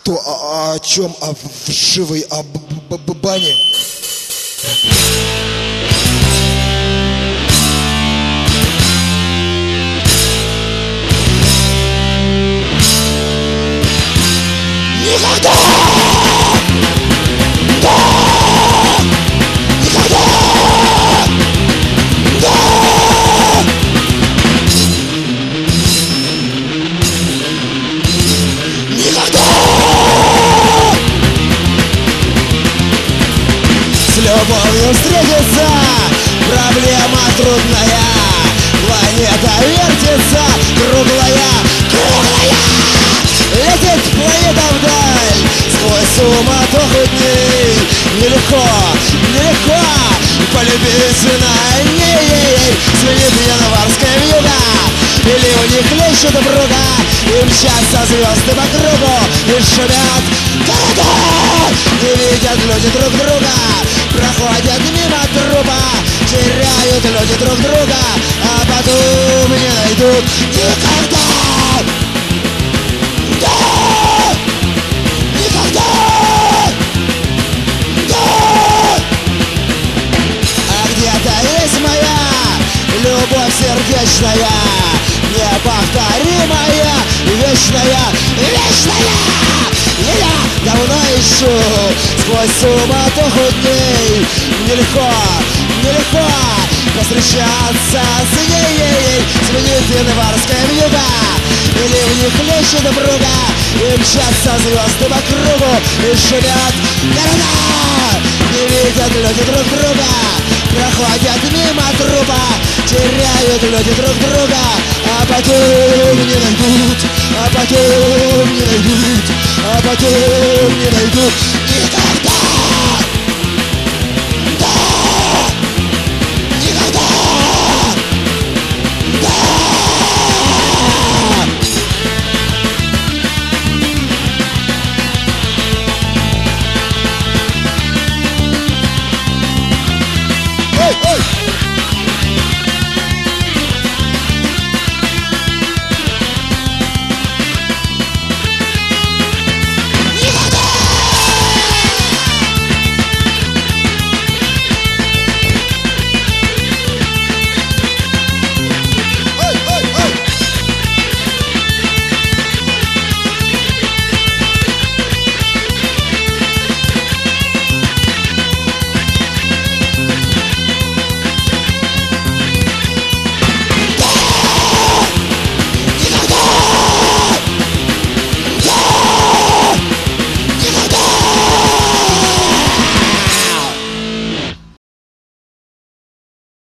Кто о чем? О вшивой, о бане? Никогда! Да! Никогда! Да! Никогда! С любовью встретиться, проблема трудная. Планета вертится, круглая, круглая. Летит планета вдаль, сквозь суматоху дней. Нелегко, нелегко полюбить на ней. Звенит январская вьюга, или у них лещут друга, и мчатся звезды по кругу, и шумят города. Не видят люди друг друга, проходят мимо трупа, теряют люди друг друга, а потом не найдут никогда. Да! Никогда! Да! А где-то есть моя любовь сердечная, неповторимая, вечная, вечная. Я давно ищу сквозь суматоху дней. Нелегко, нелегко повстречаться с ней. Звенит январская вьюга, или в них лещут друга, и мчатся звезды по кругу, и шумят города. Не видят люди друг друга, проходят мимо трупа, теряют люди друг друга, а потом не найдут, а потом не найдут, а потом не найдут.